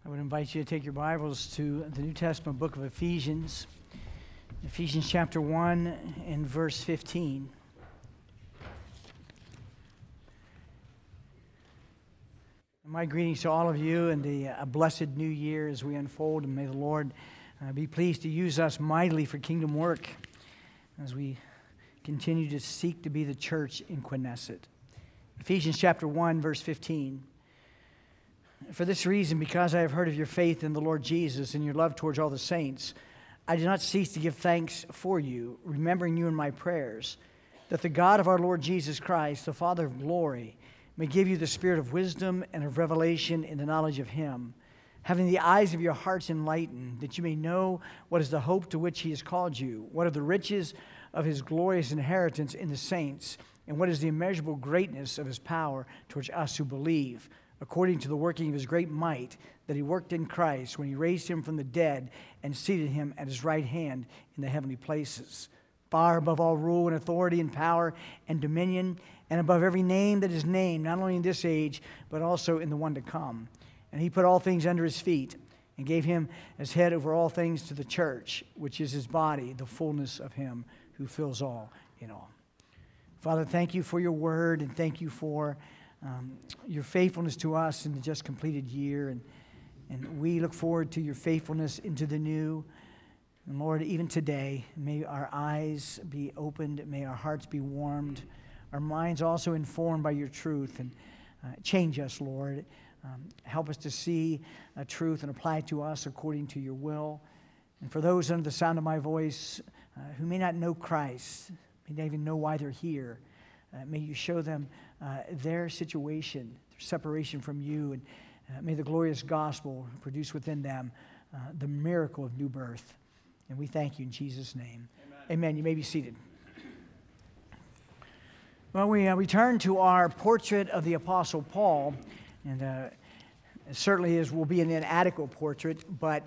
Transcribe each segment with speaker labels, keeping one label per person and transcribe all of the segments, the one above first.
Speaker 1: I would invite you to take your Bibles to the New Testament book of Ephesians, Ephesians chapter 1 and verse 15. My greetings to all of you and a blessed new year as we unfold, and may the Lord be pleased to use us mightily for kingdom work as we continue to seek to be the church in Quinnesset. Ephesians chapter 1, verse 15. For this reason, because I have heard of your faith in the Lord Jesus and your love towards all the saints, I do not cease to give thanks for you, remembering you in my prayers, that the God of our Lord Jesus Christ, the Father of glory, may give you the spirit of wisdom and of revelation in the knowledge of him, having the eyes of your hearts enlightened, that you may know what is the hope to which he has called you, what are the riches of his glorious inheritance in the saints, and what is the immeasurable greatness of his power towards us who believe, according to the working of his great might that he worked in Christ when he raised him from the dead and seated him at his right hand in the heavenly places, far above all rule and authority and power and dominion, and above every name that is named, not only in this age, but also in the one to come. And he put all things under his feet and gave him as head over all things to the church, which is his body, the fullness of him who fills all in all. Father, thank you for your word, and thank you for your faithfulness to us in the just completed year. And we look forward to your faithfulness into the new. And Lord, even today, may our eyes be opened, may our hearts be warmed, our minds also informed by your truth. And change us, Lord. Help us to see truth and apply it to us according to your will. And for those under the sound of my voice who may not know Christ, may not even know why they're here, may you show them their situation, their separation from you, and may the glorious gospel produce within them the miracle of new birth. And we thank you in Jesus' name. Amen. You may be seated. Well, we return to our portrait of the Apostle Paul, and it certainly will be an inadequate portrait, but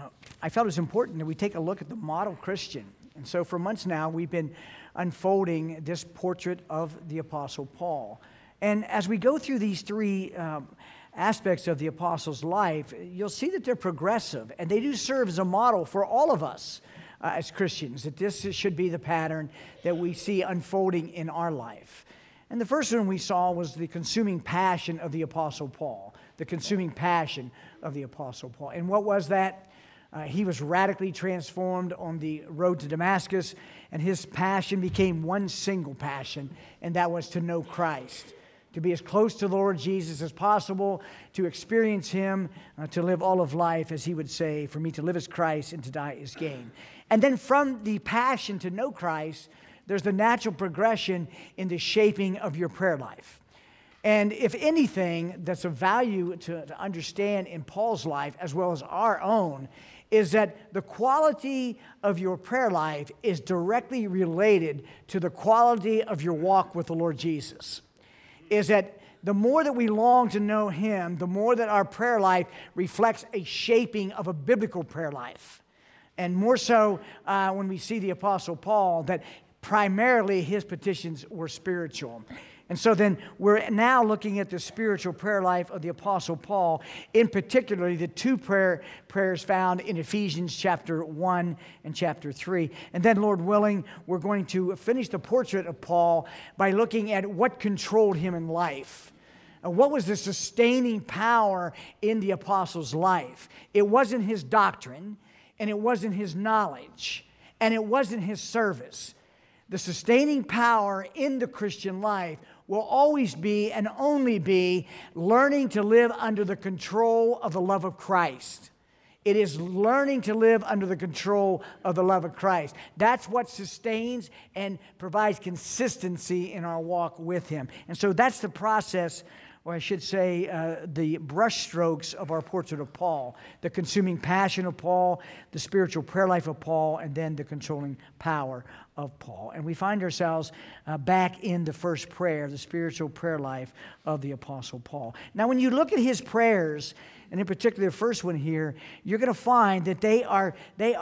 Speaker 1: I felt it was important that we take a look at the model Christian. And so for months now, we've been unfolding this portrait of the Apostle Paul. And as we go through these three aspects of the Apostle's life, you'll see that they're progressive, and they do serve as a model for all of us as Christians, that this should be the pattern that we see unfolding in our life. And the first one we saw was the consuming passion of the Apostle Paul, the consuming passion of the Apostle Paul. And what was that? He was radically transformed on the road to Damascus, and his passion became one single passion, and that was to know Christ, to be as close to the Lord Jesus as possible, to experience him, to live all of life, as he would say, for me to live as Christ and to die is gain. And then from the passion to know Christ, there's the natural progression in the shaping of your prayer life. And if anything that's of value to understand in Paul's life as well as our own is that the quality of your prayer life is directly related to the quality of your walk with the Lord Jesus. Is that the more that we long to know him, the more that our prayer life reflects a shaping of a biblical prayer life. And more so when we see the Apostle Paul, that primarily his petitions were spiritual. And so then we're now looking at the spiritual prayer life of the Apostle Paul, in particular the two prayers found in Ephesians chapter 1 and chapter 3. And then, Lord willing, we're going to finish the portrait of Paul by looking at what controlled him in life. What was the sustaining power in the apostle's life? It wasn't his doctrine, and it wasn't his knowledge, and it wasn't his service. The sustaining power in the Christian life will always be and only be learning to live under the control of the love of Christ. It is learning to live under the control of the love of Christ. That's what sustains and provides consistency in our walk with him. And so that's the process, or I should say the brushstrokes of our portrait of Paul, the consuming passion of Paul, the spiritual prayer life of Paul, and then the controlling power of Paul. And we find ourselves back in the first prayer, the spiritual prayer life of the Apostle Paul. Now, when you look at his prayers, and in particular the first one here, you're going to find that they are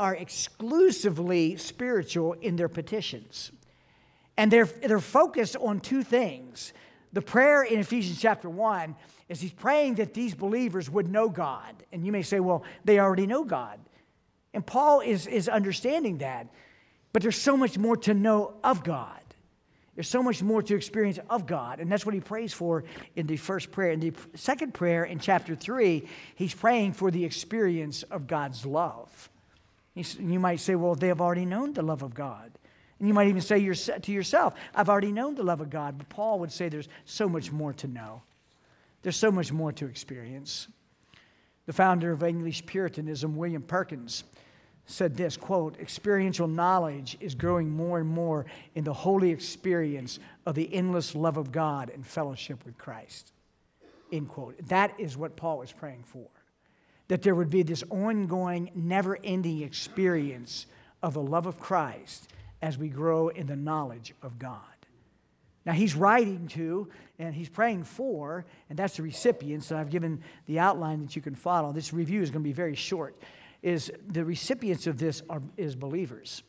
Speaker 1: exclusively spiritual in their petitions. And they're focused on two things. The prayer in Ephesians chapter 1 is he's praying that these believers would know God. And you may say, well, they already know God. And Paul is understanding that. But there's so much more to know of God. There's so much more to experience of God. And that's what he prays for in the first prayer. In the second prayer in chapter 3, he's praying for the experience of God's love. You might say, well, they have already known the love of God. And you might even say to yourself, I've already known the love of God. But Paul would say there's so much more to know. There's so much more to experience. The founder of English Puritanism, William Perkins, said this, quote, experiential knowledge is growing more and more in the holy experience of the endless love of God and fellowship with Christ, end quote. That is what Paul was praying for, that there would be this ongoing, never-ending experience of the love of Christ as we grow in the knowledge of God. Now, he's writing to, and he's praying for, and that's the recipients, and I've given the outline that you can follow. This review is going to be very short. Is the recipients of this is believers.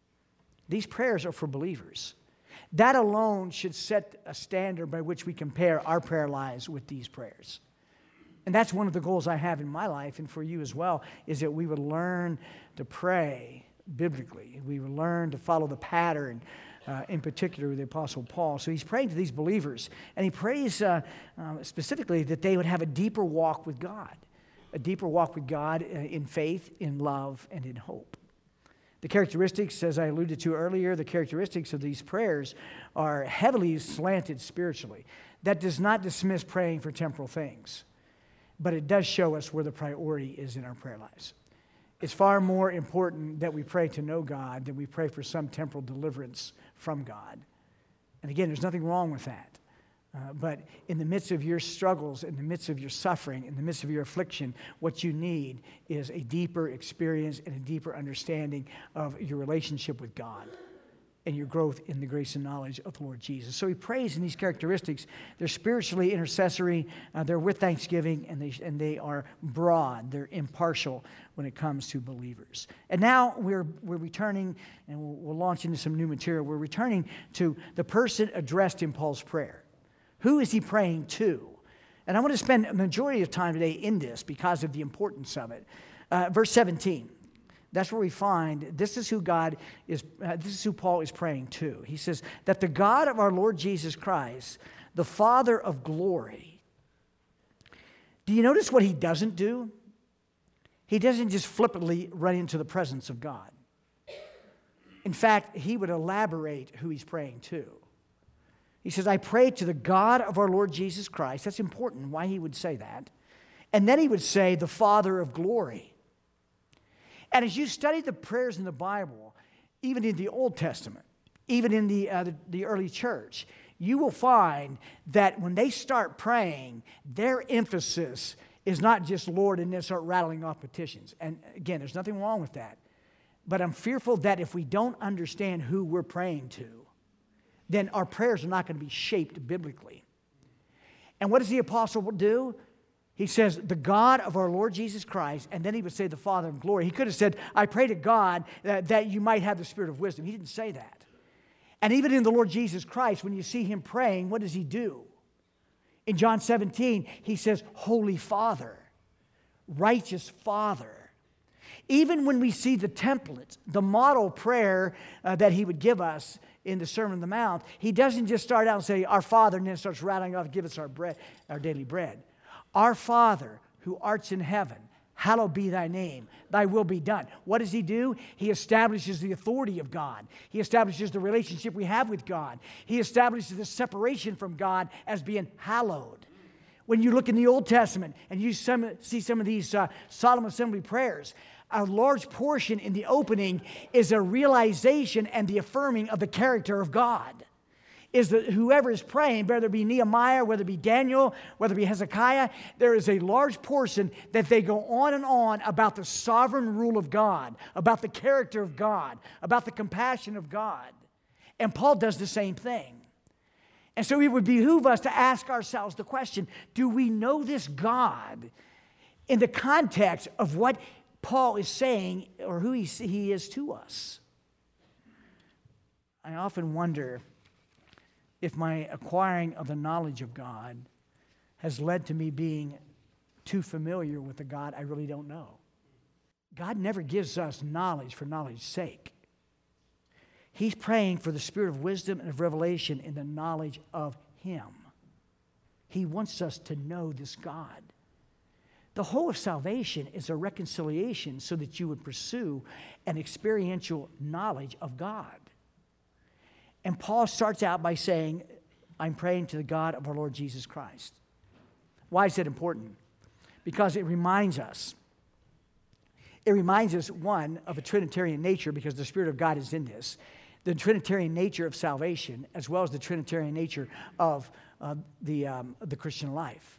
Speaker 1: These prayers are for believers. That alone should set a standard by which we compare our prayer lives with these prayers. And that's one of the goals I have in my life and for you as well, is that we would learn to pray biblically. We would learn to follow the pattern, in particular with the Apostle Paul. So he's praying to these believers, and he prays specifically that they would have a deeper walk with God. A deeper walk with God in faith, in love, and in hope. The characteristics, as I alluded to earlier, the characteristics of these prayers are heavily slanted spiritually. That does not dismiss praying for temporal things, but it does show us where the priority is in our prayer lives. It's far more important that we pray to know God than we pray for some temporal deliverance from God. And again, there's nothing wrong with that. But in the midst of your struggles, in the midst of your suffering, in the midst of your affliction, what you need is a deeper experience and a deeper understanding of your relationship with God and your growth in the grace and knowledge of the Lord Jesus. So he prays in these characteristics. They're spiritually intercessory, they're with thanksgiving, and they are broad. They're impartial when it comes to believers. And now we're returning, and we'll launch into some new material. We're returning to the person addressed in Paul's prayer. Who is he praying to? And I want to spend a majority of time today in this because of the importance of it. Verse 17, that's where we find this is who Paul is praying to. He says, that the God of our Lord Jesus Christ, the Father of glory. Do you notice what he doesn't do? He doesn't just flippantly run into the presence of God. In fact, he would elaborate who he's praying to. He says, I pray to the God of our Lord Jesus Christ. That's important, why he would say that. And then he would say, the Father of glory. And as you study the prayers in the Bible, even in the Old Testament, even in the early church, you will find that when they start praying, their emphasis is not just Lord, and then start rattling off petitions. And again, there's nothing wrong with that. But I'm fearful that if we don't understand who we're praying to, then our prayers are not going to be shaped biblically. And what does the apostle do? He says, the God of our Lord Jesus Christ, and then he would say the Father of glory. He could have said, I pray to God that you might have the spirit of wisdom. He didn't say that. And even in the Lord Jesus Christ, when you see him praying, what does he do? In John 17, he says, Holy Father, righteous Father. Even when we see the template, the model prayer that he would give us in the Sermon on the Mount, he doesn't just start out and say, Our Father, and then starts rattling off, give us our bread, our daily bread. Our Father, who art in heaven, hallowed be thy name, thy will be done. What does he do? He establishes the authority of God. He establishes the relationship we have with God. He establishes the separation from God as being hallowed. When you look in the Old Testament and you see some of these solemn assembly prayers, a large portion in the opening is a realization and the affirming of the character of God. Is that whoever is praying, whether it be Nehemiah, whether it be Daniel, whether it be Hezekiah, there is a large portion that they go on and on about the sovereign rule of God, about the character of God, about the compassion of God. And Paul does the same thing. And so it would behoove us to ask ourselves the question, do we know this God in the context of what Paul is saying or who he is to us? I often wonder if my acquiring of the knowledge of God has led to me being too familiar with the God I really don't know. God never gives us knowledge for knowledge's sake. He's praying for the spirit of wisdom and of revelation in the knowledge of Him. He wants us to know this God. The whole of salvation is a reconciliation so that you would pursue an experiential knowledge of God. And Paul starts out by saying, I'm praying to the God of our Lord Jesus Christ. Why is that important? Because it reminds us. It reminds us, one, of a Trinitarian nature, because the Spirit of God is in this. The Trinitarian nature of salvation, as well as the Trinitarian nature of the Christian life.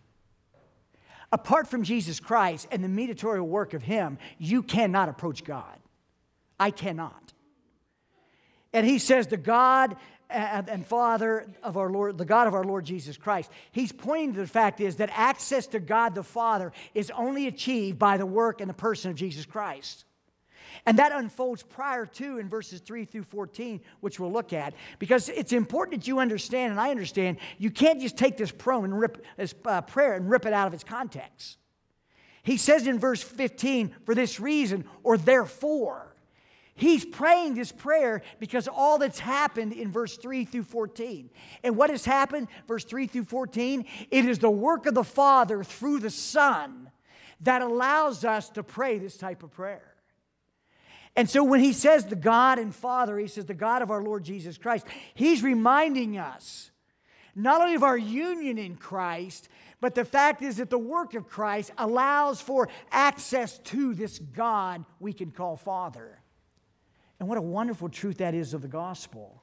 Speaker 1: Apart from Jesus Christ and the mediatorial work of Him, you cannot approach God. I cannot. And he says, the God and Father of our Lord, the God of our Lord Jesus Christ. He's pointing to the fact is that access to God the Father is only achieved by the work and the person of Jesus Christ. And that unfolds prior to in verses 3 through 14, which we'll look at. Because it's important that you understand, and I understand, you can't just take this prayer and rip it out of its context. He says in verse 15, for this reason, or therefore. He's praying this prayer because all that's happened in verse 3 through 14. And what has happened, verse 3 through 14? It is the work of the Father through the Son that allows us to pray this type of prayer. And so when he says the God and Father, he says the God of our Lord Jesus Christ, he's reminding us not only of our union in Christ, but the fact is that the work of Christ allows for access to this God we can call Father. And what a wonderful truth that is of the gospel.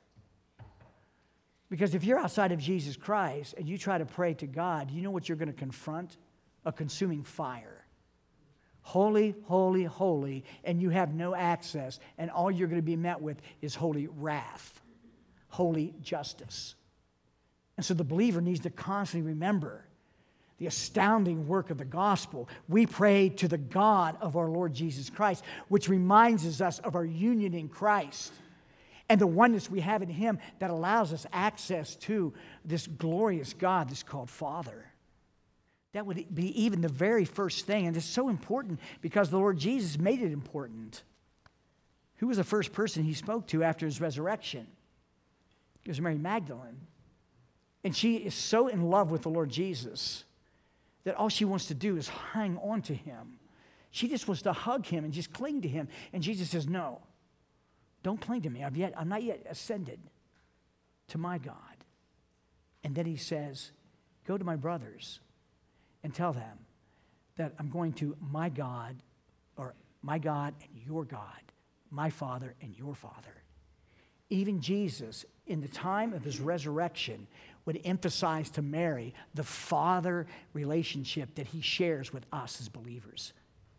Speaker 1: Because if you're outside of Jesus Christ and you try to pray to God, you know what you're going to confront? A consuming fire. Holy, holy, holy, and you have no access, and all you're going to be met with is holy wrath, holy justice. And so the believer needs to constantly remember the astounding work of the gospel. We pray to the God of our Lord Jesus Christ, which reminds us of our union in Christ and the oneness we have in Him that allows us access to this glorious God that's called Father. That would be even the very first thing, and it's so important because the Lord Jesus made it important. Who was the first person He spoke to after His resurrection? It was Mary Magdalene. And she is so in love with the Lord Jesus that all she wants to do is hang on to Him. She just wants to hug Him and just cling to Him. And Jesus says, no, don't cling to me. I'm not yet ascended to my God. And then He says, go to my brothers and tell them that I'm going to my God, or my God and your God, my Father and your Father. Even Jesus, in the time of His resurrection, would emphasize to Mary the Father relationship that He shares with us as believers.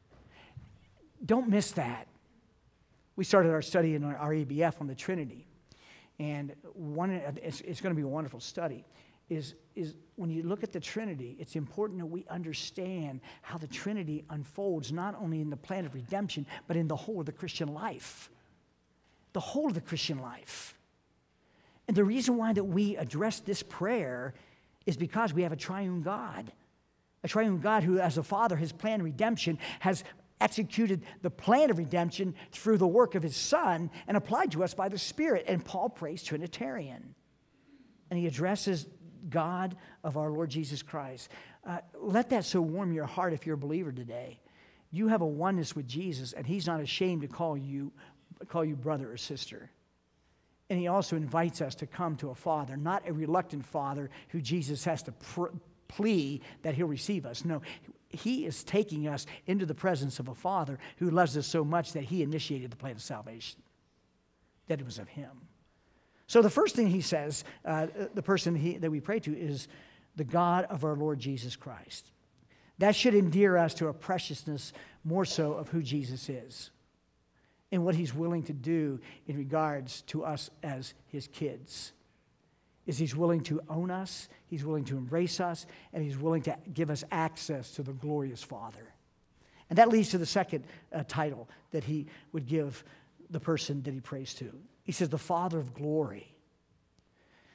Speaker 1: Don't miss that. We started our study in our ABF on the Trinity, and it's going to be a wonderful study. Is when you look at the Trinity, it's important that we understand how the Trinity unfolds not only in the plan of redemption, but in the whole of the Christian life. The whole of the Christian life. And the reason why that we address this prayer is because we have a triune God. A triune God who, as a Father, His plan of redemption has executed the plan of redemption through the work of His Son and applied to us by the Spirit. And Paul prays Trinitarian. And he addresses God of our Lord Jesus Christ. Let that so warm your heart if you're a believer today. You have a oneness with Jesus, and He's not ashamed to call you brother or sister. And He also invites us to come to a Father, not a reluctant Father who Jesus has to plea that He'll receive us. No, He is taking us into the presence of a Father who loves us so much that He initiated the plan of salvation, that it was of Him. So the first thing He says, the person that we pray to is the God of our Lord Jesus Christ. That should endear us to a preciousness more so of who Jesus is and what He's willing to do in regards to us as His kids. Is He's willing to own us, He's willing to embrace us, and He's willing to give us access to the glorious Father. And that leads to the second title that He would give the person that He prays to. He says, the Father of glory.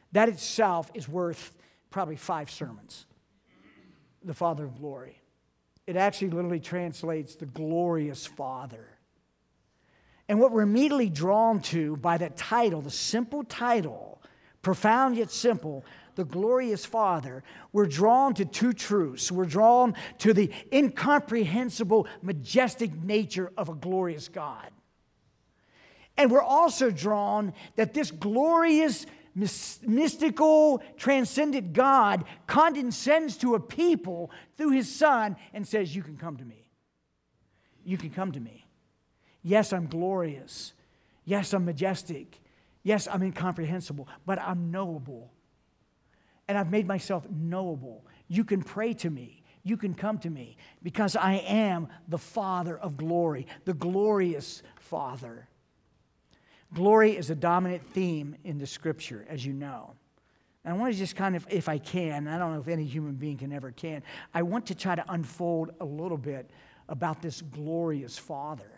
Speaker 1: That itself is worth probably 5 sermons. The Father of glory. It actually literally translates the glorious Father. And what we're immediately drawn to by that title, the simple title, profound yet simple, the glorious Father, we're drawn to 2 truths. We're drawn to the incomprehensible, majestic nature of a glorious God. And we're also drawn that this glorious, mystical, transcendent God condescends to a people through His Son and says, you can come to me. You can come to me. Yes, I'm glorious. Yes, I'm majestic. Yes, I'm incomprehensible, but I'm knowable. And I've made myself knowable. You can pray to me. You can come to me because I am the Father of glory, the glorious Father. Glory is a dominant theme in the Scripture, as you know. And I want to just kind of, if I can, I don't know if any human being can, I want to try to unfold a little bit about this glorious Father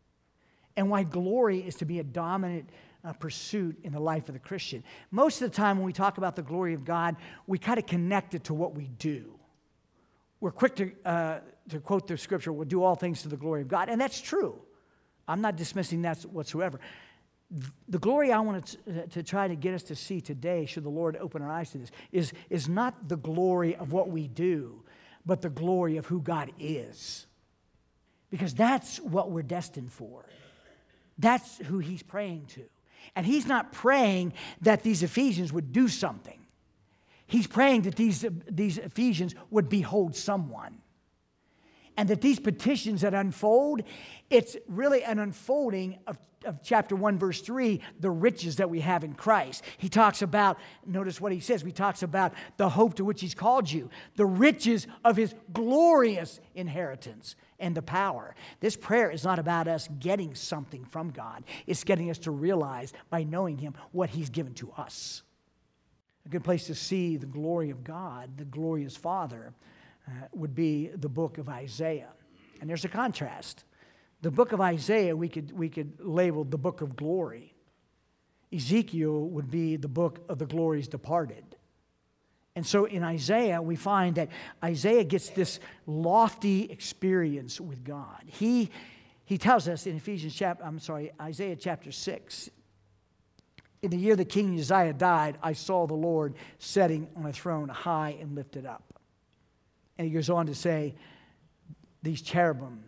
Speaker 1: and why glory is to be a dominant pursuit in the life of the Christian. Most of the time when we talk about the glory of God, we kind of connect it to what we do. We're quick to quote the Scripture, we'll do all things to the glory of God, and that's true. I'm not dismissing that whatsoever. The glory I want to try to get us to see today, should the Lord open our eyes to this, is not the glory of what we do, but the glory of who God is. Because that's what we're destined for. That's who He's praying to. And He's not praying that these Ephesians would do something. He's praying that these Ephesians would behold someone. And that these petitions that unfold, it's really an unfolding of chapter 1, verse 3, the riches that we have in Christ. He talks about, notice what he says, he talks about the hope to which He's called you, the riches of His glorious inheritance and the power. This prayer is not about us getting something from God. It's getting us to realize by knowing Him what He's given to us. A good place to see the glory of God, the glorious Father, would be the book of Isaiah. And there's a contrast. The book of Isaiah we could label the book of glory. Ezekiel would be the book of the glories departed. And so in Isaiah, we find that Isaiah gets this lofty experience with God. He tells us in Isaiah chapter 6, in the year that King Uzziah died, I saw the Lord sitting on a throne high and lifted up. And he goes on to say, these cherubim,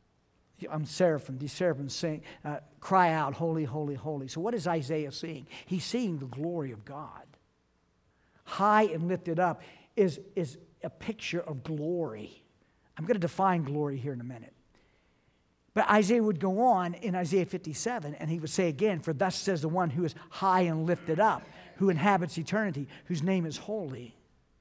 Speaker 1: seraphim, these seraphim sing, cry out, holy, holy, holy. So what is Isaiah seeing? He's seeing the glory of God. High and lifted up is a picture of glory. I'm going to define glory here in a minute. But Isaiah would go on in Isaiah 57, and he would say again, for thus says the one who is high and lifted up, who inhabits eternity, whose name is holy.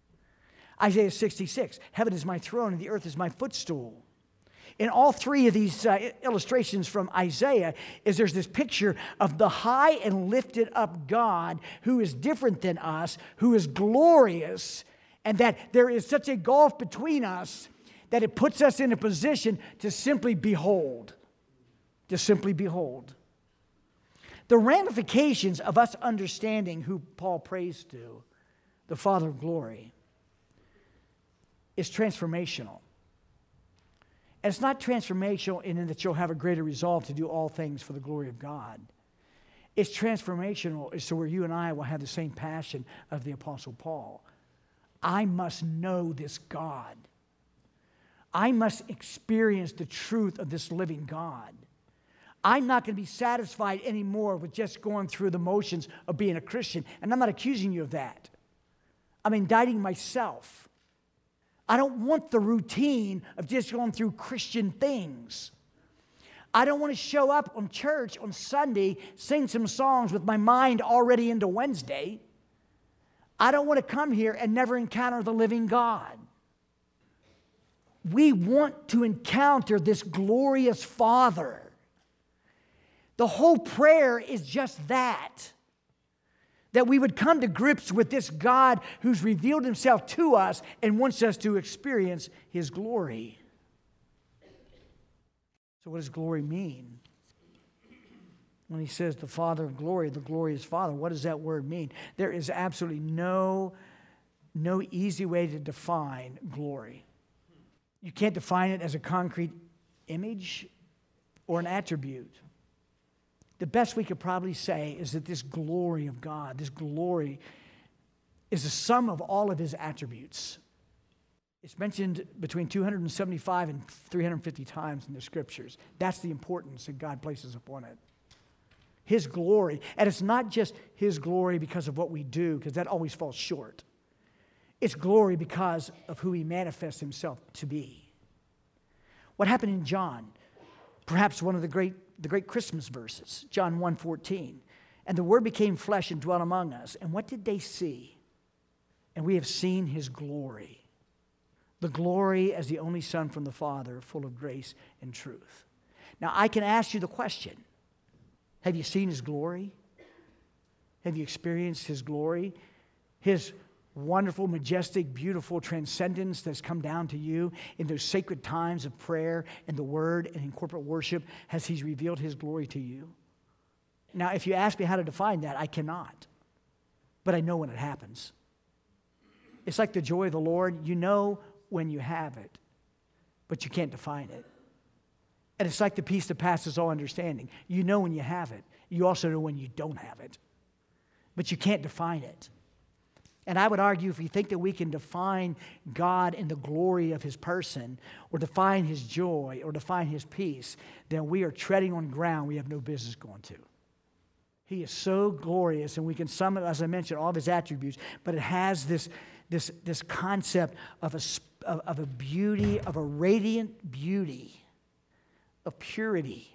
Speaker 1: Isaiah 66, heaven is my throne and the earth is my footstool. In all 3 of these illustrations from Isaiah, there's this picture of the high and lifted up God who is different than us, who is glorious, and that there is such a gulf between us that it puts us in a position to simply behold. To simply behold. The ramifications of us understanding who Paul prays to, the Father of glory, is transformational. And it's not transformational in that you'll have a greater resolve to do all things for the glory of God. It's transformational as to where you and I will have the same passion of the Apostle Paul. I must know this God. I must experience the truth of this living God. I'm not going to be satisfied anymore with just going through the motions of being a Christian. And I'm not accusing you of that. I'm indicting myself. I don't want the routine of just going through Christian things. I don't want to show up on church on Sunday, sing some songs with my mind already into Wednesday. I don't want to come here and never encounter the living God. We want to encounter this glorious Father. The whole prayer is just that. That we would come to grips with this God who's revealed Himself to us and wants us to experience His glory. So what does glory mean? When he says the Father of glory, the glorious Father, what does that word mean? There is absolutely no easy way to define glory. You can't define it as a concrete image or an attribute. The best we could probably say is that this glory of God, this glory, is the sum of all of his attributes. It's mentioned between 275 and 350 times in the scriptures. That's the importance that God places upon it. His glory. And it's not just his glory because of what we do, because that always falls short. It's glory because of who he manifests himself to be. What happened in John? Perhaps one of the great Christmas verses, John 1:14. And the Word became flesh and dwelt among us. And what did they see? And we have seen his glory. The glory as the only Son from the Father, full of grace and truth. Now, I can ask you the question, have you seen his glory? Have you experienced his glory? His wonderful, majestic, beautiful transcendence that's come down to you in those sacred times of prayer and the Word and in corporate worship. Has he revealed his glory to you? Now, if you ask me how to define that, I cannot. But I know when it happens. It's like the joy of the Lord. You know when you have it, but you can't define it. And it's like the peace that passes all understanding. You know when you have it. You also know when you don't have it. But you can't define it. And I would argue if you think that we can define God in the glory of his person, or define his joy, or define his peace, then we are treading on ground we have no business going to. He is so glorious, and we can sum it, as I mentioned, all of his attributes, but it has this concept of a beauty, of a radiant beauty, of purity,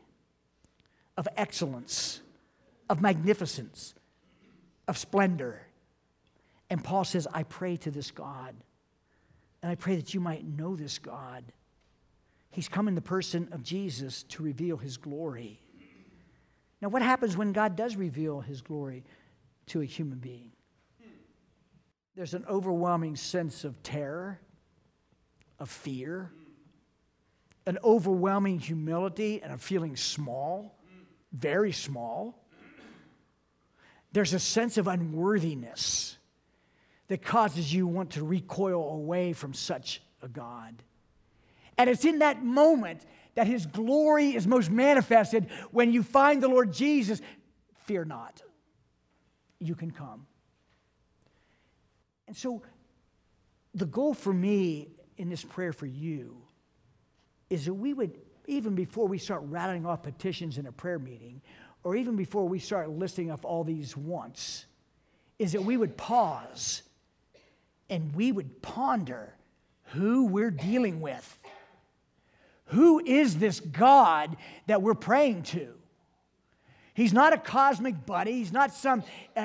Speaker 1: of excellence, of magnificence, of splendor. And Paul says, I pray to this God, and I pray that you might know this God. He's come in the person of Jesus to reveal his glory. Now, what happens when God does reveal his glory to a human being? There's an overwhelming sense of terror, of fear, an overwhelming humility and a feeling small, very small. There's a sense of unworthiness that causes you want to recoil away from such a God. And it's in that moment that his glory is most manifested when you find the Lord Jesus. Fear not. You can come. And so the goal for me in this prayer for you is that we would, even before we start rattling off petitions in a prayer meeting, or even before we start listing off all these wants, is that we would pause and we would ponder who we're dealing with. Who is this God that we're praying to? He's not a cosmic buddy. He's not some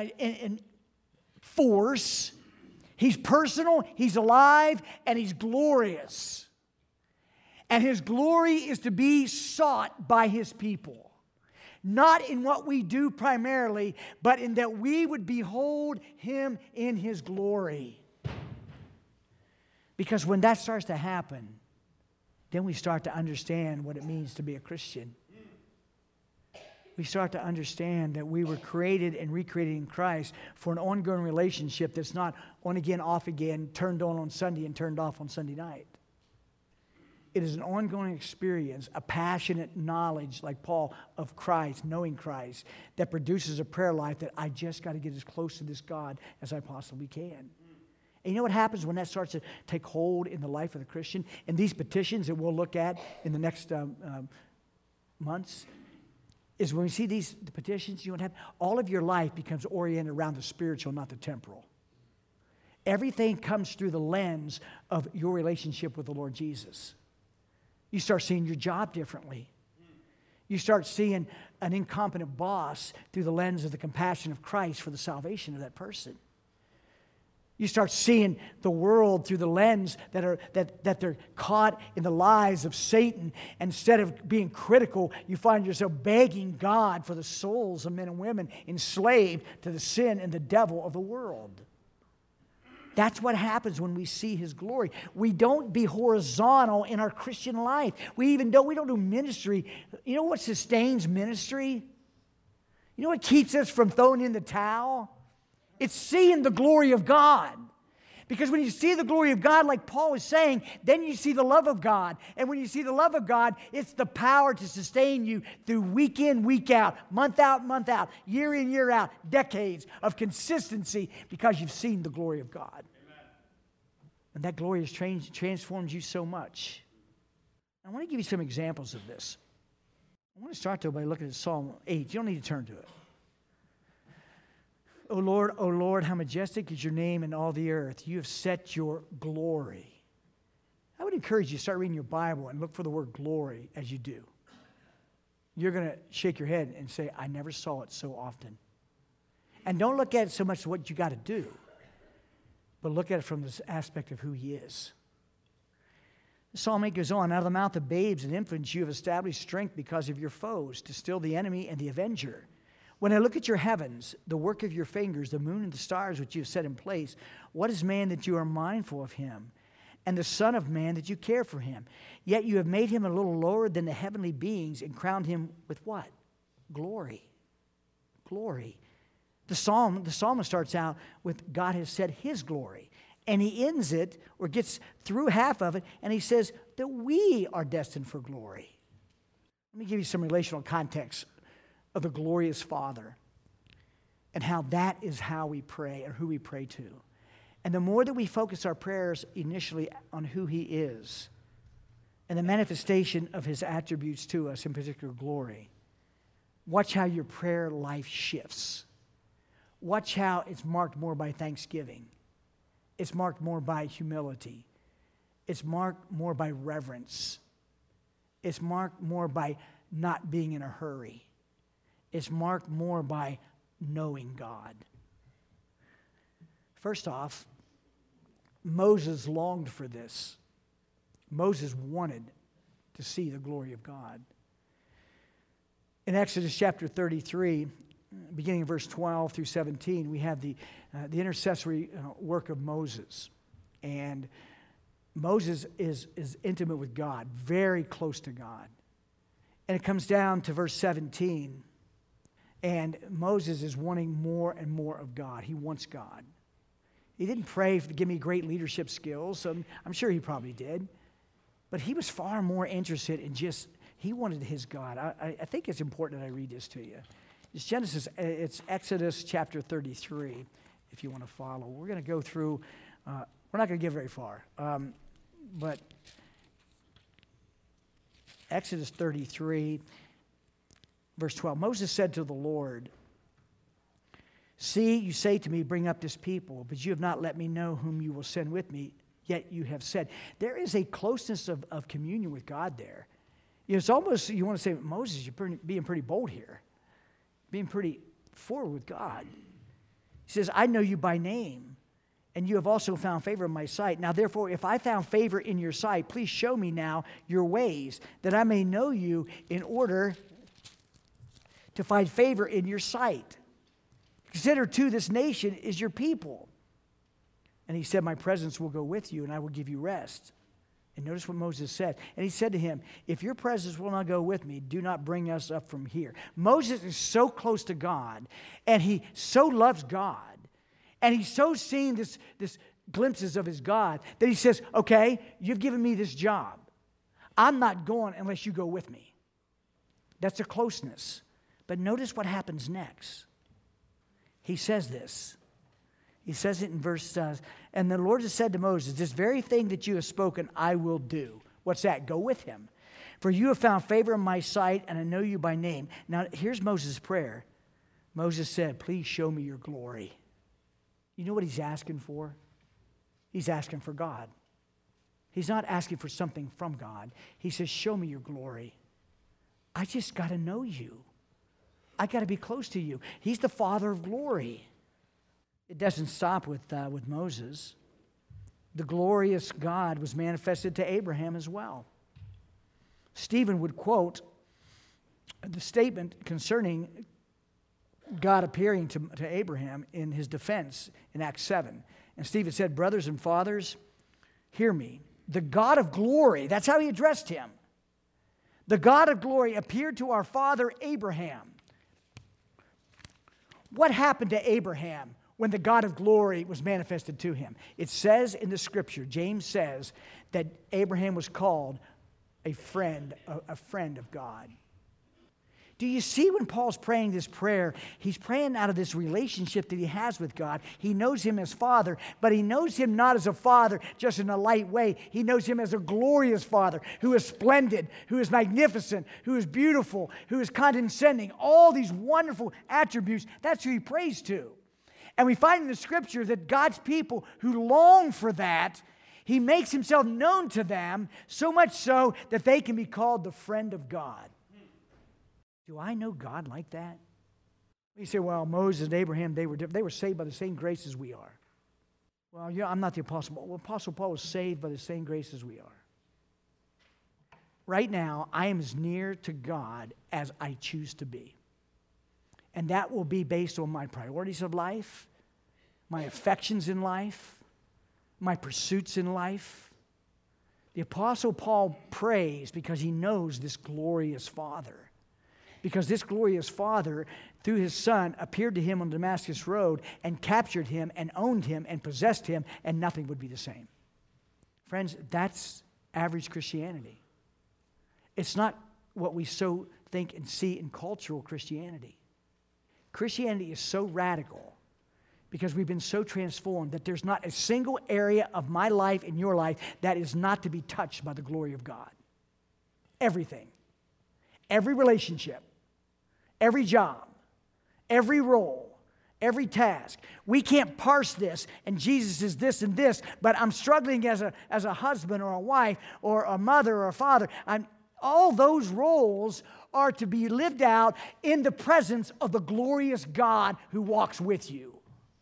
Speaker 1: force. He's personal, he's alive, and he's glorious. And his glory is to be sought by his people. Not in what we do primarily, but in that we would behold him in his glory. Because when that starts to happen, then we start to understand what it means to be a Christian. We start to understand that we were created and recreated in Christ for an ongoing relationship that's not on again, off again, turned on Sunday and turned off on Sunday night. It is an ongoing experience, a passionate knowledge, like Paul, of Christ, knowing Christ, that produces a prayer life that I just got to get as close to this God as I possibly can. And you know what happens when that starts to take hold in the life of the Christian? And these petitions that we'll look at in the next months, is when we see the petitions, you know what happens? All of your life becomes oriented around the spiritual, not the temporal. Everything comes through the lens of your relationship with the Lord Jesus. You start seeing your job differently. You start seeing an incompetent boss through the lens of the compassion of Christ for the salvation of that person. You start seeing the world through the lens that they're caught in the lies of Satan. Instead of being critical, you find yourself begging God for the souls of men and women enslaved to the sin and the devil of the world. That's what happens when we see his glory. We don't be horizontal in our Christian life. We don't do ministry. You know what sustains ministry? You know what keeps us from throwing in the towel? It's seeing the glory of God. Because when you see the glory of God, like Paul was saying, then you see the love of God. And when you see the love of God, it's the power to sustain you through week in, week out, month out, year in, year out, decades of consistency because you've seen the glory of God. Amen. And that glory has transformed you so much. I want to give you some examples of this. I want to start, though, by looking at Psalm 8. You don't need to turn to it. O Lord, how majestic is your name in all the earth. You have set your glory. I would encourage you to start reading your Bible and look for the word glory as you do. You're going to shake your head and say, I never saw it so often. And don't look at it so much as what you got to do, but look at it from this aspect of who he is. Psalm 8 goes on, out of the mouth of babes and infants you have established strength because of your foes, to still the enemy and the avenger. When I look at your heavens, the work of your fingers, the moon and the stars which you have set in place, what is man that you are mindful of him, and the son of man that you care for him? Yet you have made him a little lower than the heavenly beings and crowned him with what? Glory. Glory. The psalmist starts out with God has set his glory. And he ends it, or gets through half of it, and he says that we are destined for glory. Let me give you some relational context of the glorious Father and how that is how we pray or who we pray to. And the more that we focus our prayers initially on who he is and the manifestation of his attributes to us, in particular glory, watch how your prayer life shifts. Watch how it's marked more by thanksgiving. It's marked more by humility. It's marked more by reverence. It's marked more by not being in a hurry. It's marked more by knowing God. First off, Moses longed for this. Moses wanted to see the glory of God. In Exodus chapter 33, beginning in verse 12 through 17, we have the intercessory work of Moses. And Moses is intimate with God, very close to God. And it comes down to verse 17. And Moses is wanting more and more of God. He wants God. He didn't pray to give me great leadership skills. I'm sure he probably did. But he was far more interested in he wanted his God. I think it's important that I read this to you. It's Exodus chapter 33, if you want to follow. We're going to go through, we're not going to get very far. But Exodus 33, verse 12, Moses said to the Lord, see, you say to me, bring up this people, but you have not let me know whom you will send with me, yet you have said. There is a closeness of communion with God there. It's almost, you want to say, Moses, you're being pretty bold here, being pretty forward with God. He says, I know you by name, and you have also found favor in my sight. Now, therefore, if I found favor in your sight, please show me now your ways, that I may know you in order to find favor in your sight. Consider, too, this nation is your people. And he said, my presence will go with you, and I will give you rest. And notice what Moses said. And he said to him, if your presence will not go with me, do not bring us up from here. Moses is so close to God, and he so loves God, and he's so seeing this glimpses of his God, that he says, okay, you've given me this job. I'm not going unless you go with me. That's a closeness. But notice what happens next. He says this. He says it in verse, and the Lord has said to Moses, this very thing that you have spoken, I will do. What's that? Go with him. For you have found favor in my sight, and I know you by name. Now, here's Moses' prayer. Moses said, please show me your glory. You know what he's asking for? He's asking for God. He's not asking for something from God. He says, show me your glory. I just got to know you. I got to be close to you. He's the Father of glory. It doesn't stop with Moses. The glorious God was manifested to Abraham as well. Stephen would quote the statement concerning God appearing to Abraham in his defense in Acts 7. And Stephen said, brothers and fathers, hear me. The God of glory, that's how he addressed him. The God of glory appeared to our father Abraham What happened to Abraham when the God of glory was manifested to him? It says in the scripture, James says, that Abraham was called a friend of God. Do you see when Paul's praying this prayer, he's praying out of this relationship that he has with God. He knows him as Father, but he knows him not as a father just in a light way. He knows him as a glorious Father who is splendid, who is magnificent, who is beautiful, who is condescending. All these wonderful attributes, that's who he prays to. And we find in the scripture that God's people who long for that, he makes himself known to them, so much so that they can be called the friend of God. Do I know God like that? You say, well, Moses and Abraham, they were saved by the same grace as we are. Well, yeah, I'm not the Apostle Paul. Well, Apostle Paul was saved by the same grace as we are. Right now, I am as near to God as I choose to be. And that will be based on my priorities of life, my affections in life, my pursuits in life. The Apostle Paul prays because he knows this glorious Father. Because this glorious Father, through his Son, appeared to him on the Damascus Road and captured him and owned him and possessed him, and nothing would be the same. Friends, that's average Christianity. It's not what we so think and see in cultural Christianity. Christianity is so radical because we've been so transformed that there's not a single area of my life and your life that is not to be touched by the glory of God. Everything. Every relationship. Every job. Every role. Every task. We can't parse this, and Jesus is this and this, but I'm struggling as a husband or a wife or a mother or a father. All those roles are to be lived out in the presence of the glorious God who walks with you.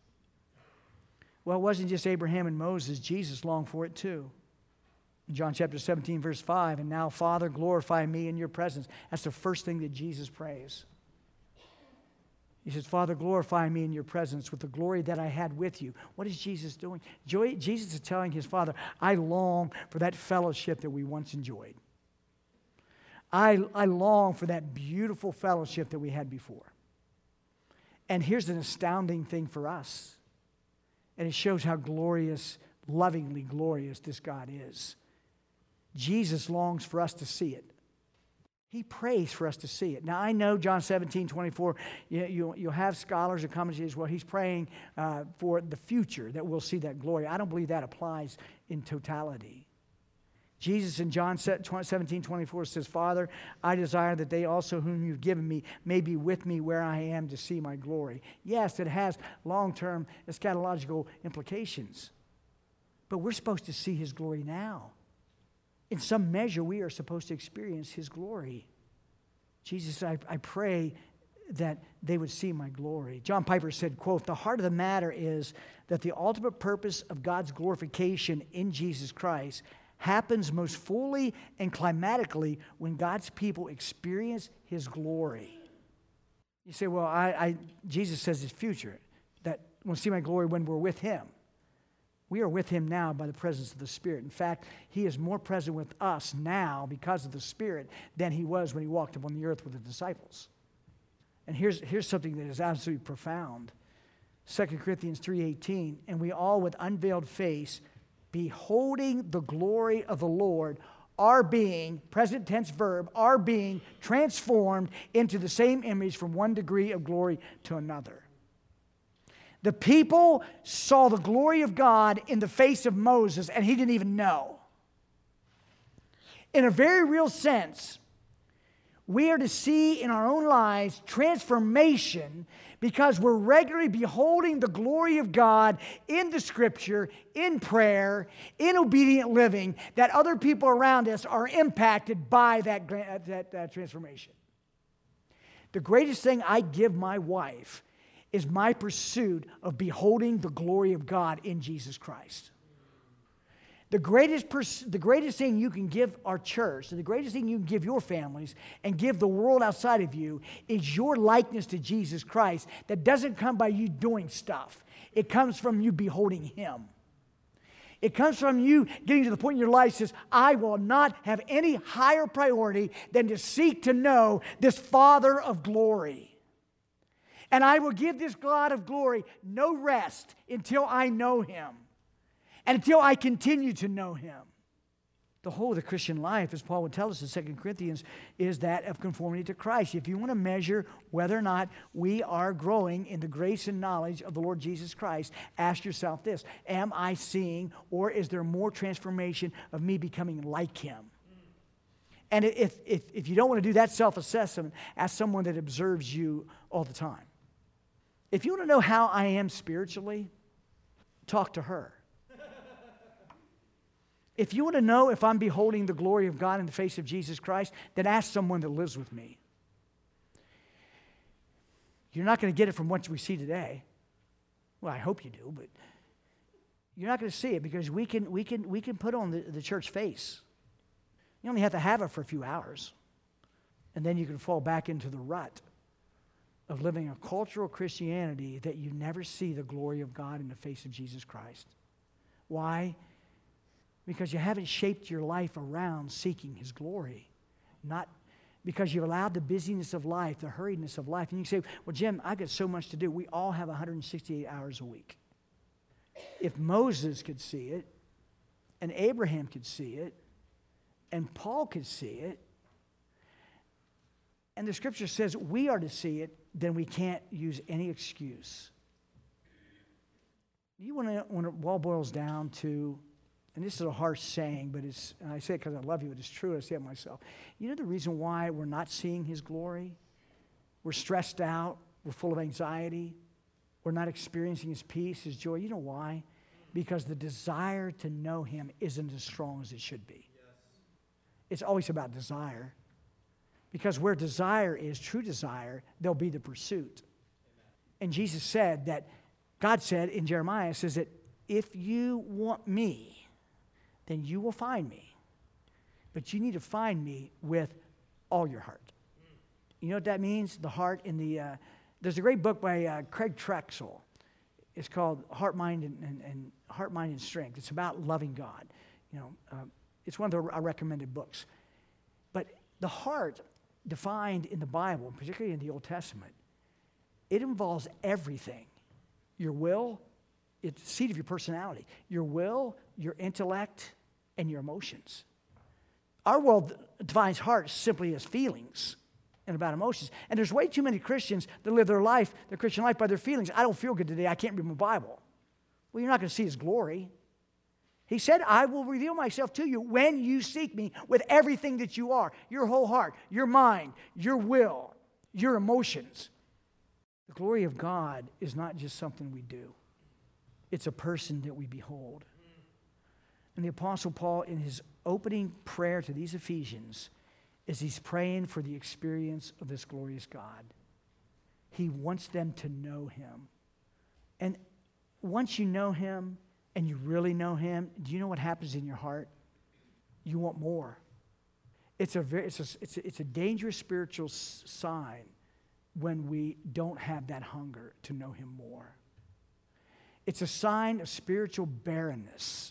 Speaker 1: Well, it wasn't just Abraham and Moses. Jesus longed for it too. In John chapter 17, verse 5, and now, Father, glorify me in your presence. That's the first thing that Jesus prays. He says, Father, glorify me in your presence with the glory that I had with you. What is Jesus doing? Jesus is telling his Father, I long for that fellowship that we once enjoyed. I long for that beautiful fellowship that we had before. And here's an astounding thing for us. And it shows how glorious, lovingly glorious this God is. Jesus longs for us to see it. He prays for us to see it. Now, I know John 17:24, you'll have scholars or commentators, well, he's praying for the future, that we'll see that glory. I don't believe that applies in totality. Jesus in John 17:24 says, Father, I desire that they also whom you've given me may be with me where I am to see my glory. Yes, it has long-term eschatological implications. But we're supposed to see his glory now. In some measure, we are supposed to experience his glory. Jesus, I pray that they would see my glory. John Piper said, quote, the heart of the matter is that the ultimate purpose of God's glorification in Jesus Christ happens most fully and climatically when God's people experience his glory. You say, well, Jesus says it's future, that we'll see my glory when we're with him. We are with him now by the presence of the Spirit. In fact, he is more present with us now because of the Spirit than he was when he walked upon the earth with the disciples. And here's something that is absolutely profound. 2 Corinthians 3:18, and we all with unveiled face, beholding the glory of the Lord, are being, present tense verb, are being transformed into the same image from one degree of glory to another. The people saw the glory of God in the face of Moses, and he didn't even know. In a very real sense, we are to see in our own lives transformation because we're regularly beholding the glory of God in the Scripture, in prayer, in obedient living, that other people around us are impacted by that transformation. The greatest thing I give my wife is my pursuit of beholding the glory of God in Jesus Christ. The greatest thing you can give our church, and the greatest thing you can give your families and give the world outside of you is your likeness to Jesus Christ that doesn't come by you doing stuff. It comes from you beholding him. It comes from you getting to the point in your life that says, I will not have any higher priority than to seek to know this Father of glory. And I will give this God of glory no rest until I know Him and until I continue to know Him. The whole of the Christian life, as Paul would tell us in 2 Corinthians, is that of conformity to Christ. If you want to measure whether or not we are growing in the grace and knowledge of the Lord Jesus Christ, ask yourself this: am I seeing, or is there more transformation of me becoming like Him? And if you don't want to do that self-assessment, ask someone that observes you all the time. If you want to know how I am spiritually, talk to her. If you want to know if I'm beholding the glory of God in the face of Jesus Christ, then ask someone that lives with me. You're not going to get it from what we see today. Well, I hope you do, but you're not going to see it because we can put on the church face. You only have to have it for a few hours, and then you can fall back into the rut of living a cultural Christianity that you never see the glory of God in the face of Jesus Christ. Why? Because you haven't shaped your life around seeking His glory. Not because you've allowed the busyness of life, the hurriedness of life. And you can say, well, Jim, I've got so much to do. We all have 168 hours a week. If Moses could see it, and Abraham could see it, and Paul could see it, and the Scripture says we are to see it, then we can't use any excuse. You want to, when it all boils down to, and this is a harsh saying, but it's, and I say it because I love you, but it's true, I say it myself. You know the reason why we're not seeing His glory? We're stressed out, we're full of anxiety, we're not experiencing His peace, His joy. You know why? Because the desire to know Him isn't as strong as it should be. Yes. It's always about desire. Because where desire is, true desire, there'll be the pursuit. Amen. And Jesus said that, God said in Jeremiah, says that if you want me, then you will find me. But you need to find me with all your heart. You know what that means? The heart in the, there's a great book by Craig Trexel. It's called Heart, Mind, and Heart, Mind, and Strength. It's about loving God. You know, it's one of the recommended books. But the heart, defined in the Bible, particularly in the Old Testament, it involves everything. Your will, it's the seat of your personality. Your will, your intellect, and your emotions. Our world defines heart simply as feelings and about emotions. And there's way too many Christians that live their life, their Christian life, by their feelings. I don't feel good today. I can't read my Bible. Well, you're not going to see His glory. He said, I will reveal myself to you when you seek me with everything that you are, your whole heart, your mind, your will, your emotions. The glory of God is not just something we do. It's a person that we behold. And the Apostle Paul, in his opening prayer to these Ephesians, is he's praying for the experience of this glorious God. He wants them to know Him. And once you know Him, and you really know Him, do you know what happens in your heart? You want more. It's a dangerous spiritual sign when we don't have that hunger to know Him more. It's a sign of spiritual barrenness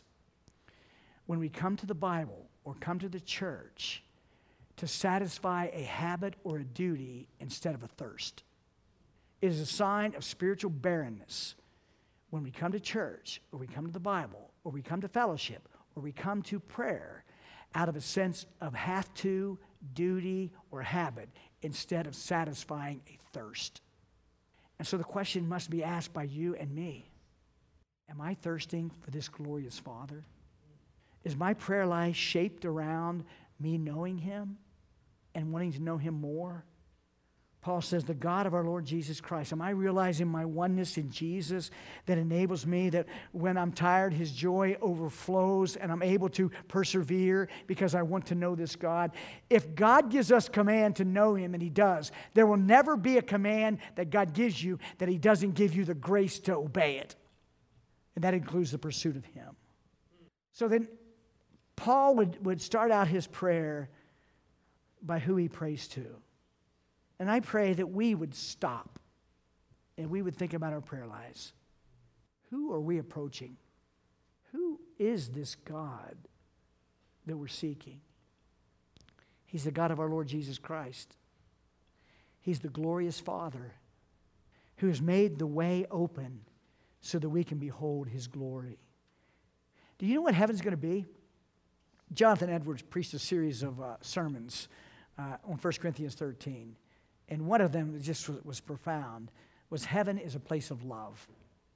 Speaker 1: when we come to the Bible or come to the church to satisfy a habit or a duty instead of a thirst. It is a sign of spiritual barrenness when we come to church, or we come to the Bible, or we come to fellowship, or we come to prayer out of a sense of have to, duty, or habit instead of satisfying a thirst. And so the question must be asked by you and me. Am I thirsting for this glorious Father? Is my prayer life shaped around me knowing Him and wanting to know Him more? Paul says, the God of our Lord Jesus Christ. Am I realizing my oneness in Jesus that enables me that when I'm tired, His joy overflows and I'm able to persevere because I want to know this God? If God gives us command to know Him, and He does, there will never be a command that God gives you that He doesn't give you the grace to obey it. And that includes the pursuit of Him. So then Paul would start out his prayer by who he prays to. And I pray that we would stop and we would think about our prayer lives. Who are we approaching? Who is this God that we're seeking? He's the God of our Lord Jesus Christ. He's the glorious Father who has made the way open so that we can behold his glory. Do you know what heaven's going to be? Jonathan Edwards preached a series of sermons on 1 Corinthians 13. And one of them just was profound, was heaven is a place of love.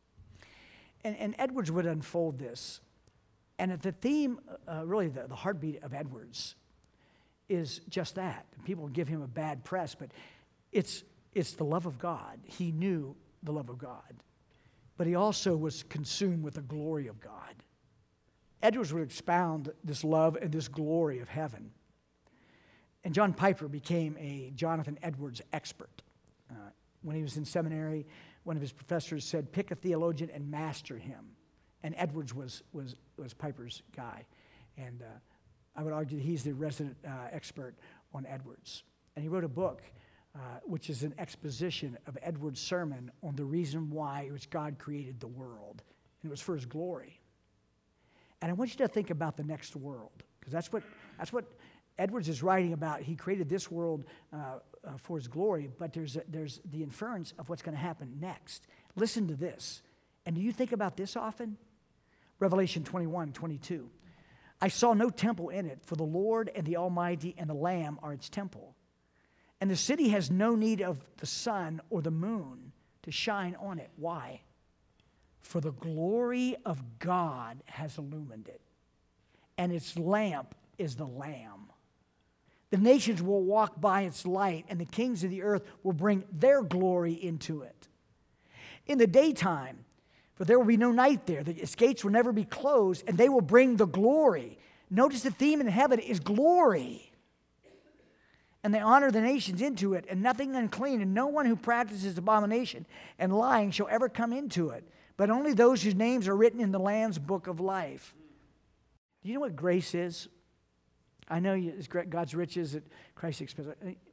Speaker 1: And Edwards would unfold this. And the theme, really the heartbeat of Edwards is just that. People give him a bad press, but it's the love of God. He knew the love of God. But he also was consumed with the glory of God. Edwards would expound this love and this glory of heaven. And John Piper became a Jonathan Edwards expert. When he was in seminary, one of his professors said, pick a theologian and master him. And Edwards was Piper's guy. And I would argue that he's the resident expert on Edwards. And he wrote a book, which is an exposition of Edwards' sermon on the reason why which God created the world. And it was for his glory. And I want you to think about the next world, because that's what Edwards is writing about. He created this world for his glory, but there's the inference of what's going to happen next. Listen to this. And do you think about this often? Revelation 21:22. I saw no temple in it, for the Lord and the Almighty and the Lamb are its temple. And the city has no need of the sun or the moon to shine on it. Why? For the glory of God has illumined it, and its lamp is the Lamb. The nations will walk by its light, and the kings of the earth will bring their glory into it. In the daytime, for there will be no night there, the gates will never be closed, and they will bring the glory. Notice the theme in heaven is glory. And they honor the nations into it, and nothing unclean, and no one who practices abomination and lying shall ever come into it, but only those whose names are written in the Lamb's book of life. Do you know what grace is? I know it's God's riches at Christ's expense.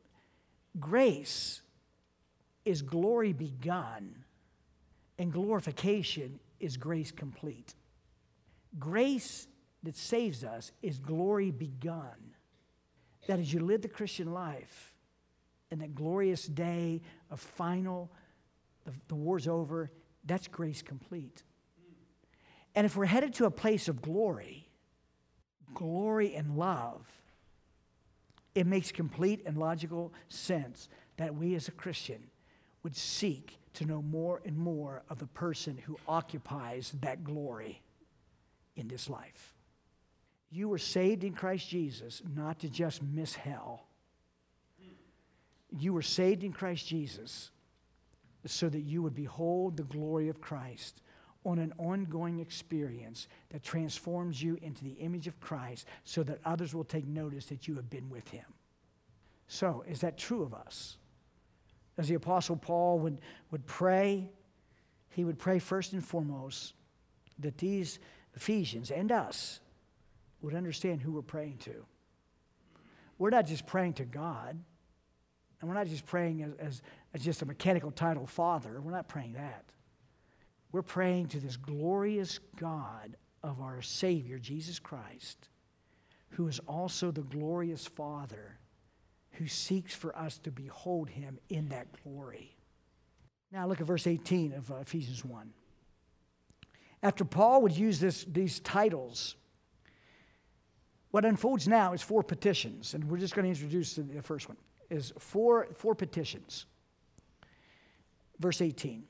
Speaker 1: Grace is glory begun, and glorification is grace complete. Grace that saves us is glory begun. That as you live the Christian life, and that glorious day of final, the war's over, that's grace complete. And if we're headed to a place of glory and love, it makes complete and logical sense that we as a Christian would seek to know more and more of the person who occupies that glory in this life. You were saved in Christ Jesus not to just miss hell. You were saved in Christ Jesus so that you would behold the glory of Christ on an ongoing experience that transforms you into the image of Christ so that others will take notice that you have been with him. So, is that true of us? As the Apostle Paul would pray, he would pray first and foremost that these Ephesians and us would understand who we're praying to. We're not just praying to God, and we're not just praying as just a mechanical title, Father. We're not praying that. We're praying to this glorious God of our Savior, Jesus Christ, who is also the glorious Father who seeks for us to behold him in that glory. Now look at verse 18 of Ephesians 1. After Paul would use these titles, what unfolds now is 4 petitions, and we're just going to introduce the first one, is four petitions. Verse 18.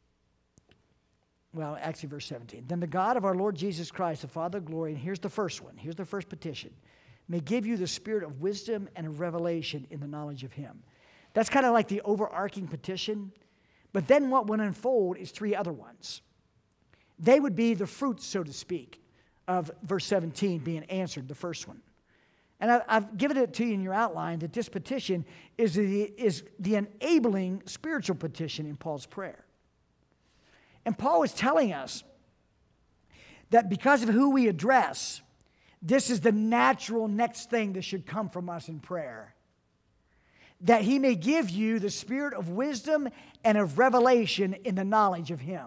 Speaker 1: Well, actually verse 17. Then the God of our Lord Jesus Christ, the Father of glory, and here's the first one, here's the first petition, may give you the spirit of wisdom and of revelation in the knowledge of him. That's kind of like the overarching petition, but then what would unfold is 3 other ones. They would be the fruits, so to speak, of verse 17 being answered, the first one. And I've given it to you in your outline that this petition is the enabling spiritual petition in Paul's prayer. And Paul is telling us that because of who we address, this is the natural next thing that should come from us in prayer. That he may give you the spirit of wisdom and of revelation in the knowledge of him.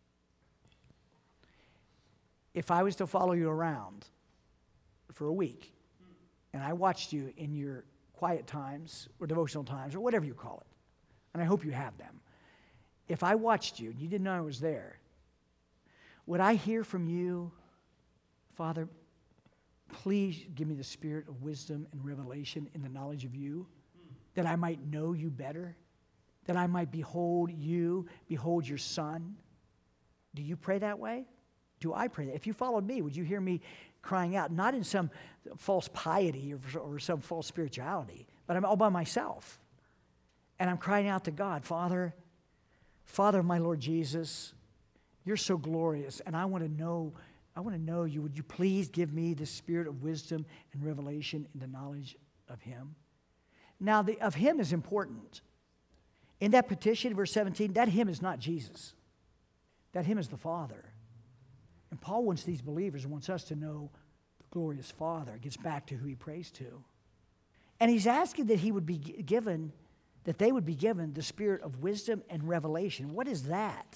Speaker 1: If I was to follow you around for a week, and I watched you in your quiet times or devotional times or whatever you call it, and I hope you have them, if I watched you and you didn't know I was there, would I hear from you, Father, please give me the spirit of wisdom and revelation in the knowledge of you, that I might know you better, that I might behold you, behold your Son? Do you pray that way? Do I pray that? If you followed me, would you hear me crying out, not in some false piety or some false spirituality, but I'm all by myself. And I'm crying out to God, Father, Father, my Lord Jesus, you're so glorious, and I want to know you. Would you please give me the spirit of wisdom and revelation in the knowledge of him? Now, the of him is important. In that petition, verse 17, that him is not Jesus. That him is the Father. And Paul wants these believers, wants us to know the glorious Father. It gets back to who he prays to. And he's asking that he would be given, that they would be given the spirit of wisdom and revelation. What is that?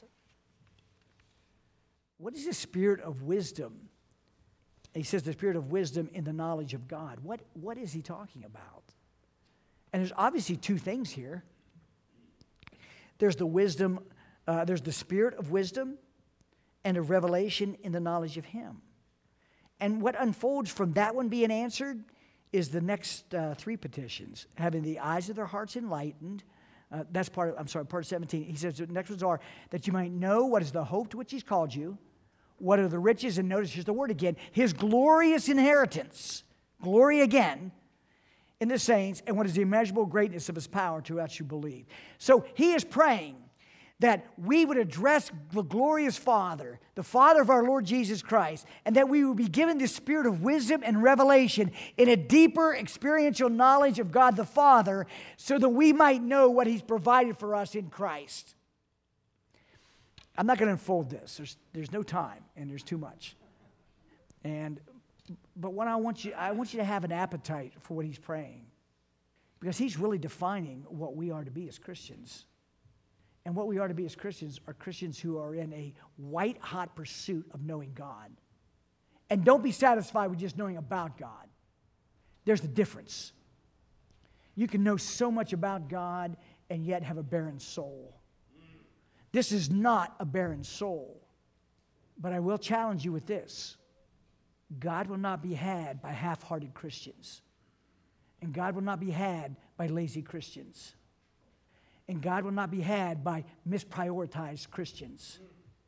Speaker 1: What is the spirit of wisdom? He says the spirit of wisdom in the knowledge of God. What is he talking about? And there's obviously two things here. There's the wisdom, there's the spirit of wisdom and of revelation in the knowledge of him. And what unfolds from that one being answered is the next three petitions. Having the eyes of their hearts enlightened. That's part of 17. He says the next ones are that you might know what is the hope to which he's called you, what are the riches, and notice here's the word again, his glorious inheritance, glory again, in the saints, and what is the immeasurable greatness of his power to us who believe. So he is praying that we would address the glorious Father, the Father of our Lord Jesus Christ, and that we would be given the spirit of wisdom and revelation in a deeper experiential knowledge of God the Father, so that we might know what he's provided for us in Christ. I'm not going to unfold this. There's no time, and there's too much. But what I want you to have an appetite for what he's praying, because he's really defining what we are to be as Christians. And what we are to be as Christians are Christians who are in a white-hot pursuit of knowing God. And don't be satisfied with just knowing about God. There's the difference. You can know so much about God and yet have a barren soul. This is not a barren soul. But I will challenge you with this. God will not be had by half-hearted Christians. And God will not be had by lazy Christians. And God will not be had by misprioritized Christians.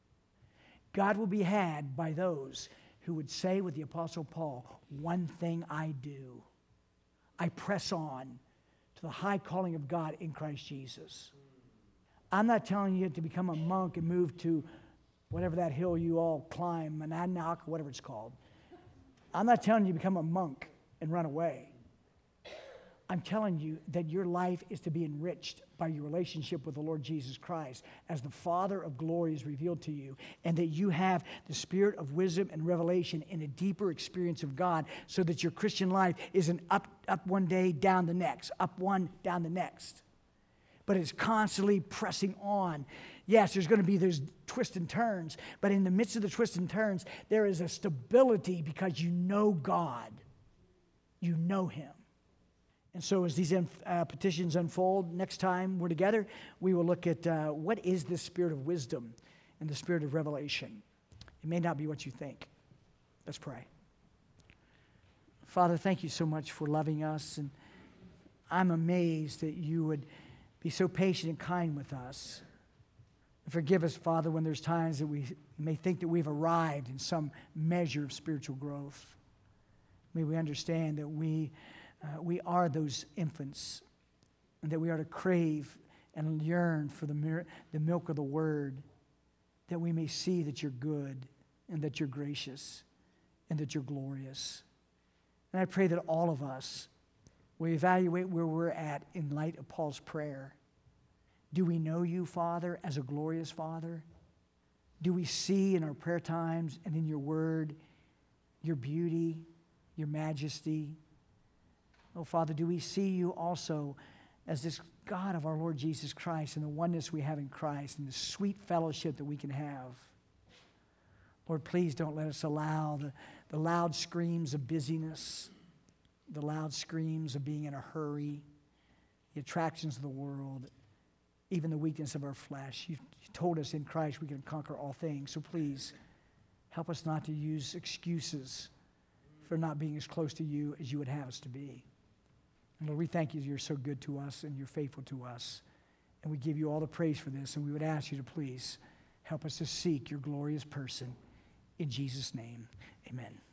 Speaker 1: God will be had by those who would say with the Apostle Paul, one thing I do, I press on to the high calling of God in Christ Jesus. I'm not telling you to become a monk and move to whatever that hill you all climb, Monadnock, whatever it's called. I'm not telling you to become a monk and run away. I'm telling you that your life is to be enriched by your relationship with the Lord Jesus Christ as the Father of glory is revealed to you, and that you have the spirit of wisdom and revelation in a deeper experience of God, so that your Christian life isn't up one day, down the next, up one, down the next. But it's constantly pressing on. Yes, there's going to be those twists and turns, but in the midst of the twists and turns, there is a stability because you know God. You know him. And so as these petitions unfold, next time we're together, we will look at what is the spirit of wisdom and the spirit of revelation. It may not be what you think. Let's pray. Father, thank you so much for loving us, and I'm amazed that you would be so patient and kind with us. And forgive us, Father, when there's times that we may think that we've arrived in some measure of spiritual growth. May we understand that we are those infants, and that we are to crave and yearn for the milk of the Word, that we may see that you're good, and that you're gracious, and that you're glorious. And I pray that all of us will evaluate where we're at in light of Paul's prayer. Do we know you, Father, as a glorious Father? Do we see in our prayer times and in your Word your beauty, your majesty? Oh, Father, do we see you also as this God of our Lord Jesus Christ and the oneness we have in Christ and the sweet fellowship that we can have? Lord, please don't let us allow the loud screams of busyness, the loud screams of being in a hurry, the attractions of the world, even the weakness of our flesh. You told us in Christ we can conquer all things. So please help us not to use excuses for not being as close to you as you would have us to be. And Lord, we thank you that you're so good to us and you're faithful to us. And we give you all the praise for this. And we would ask you to please help us to seek your glorious person. In Jesus' name, amen.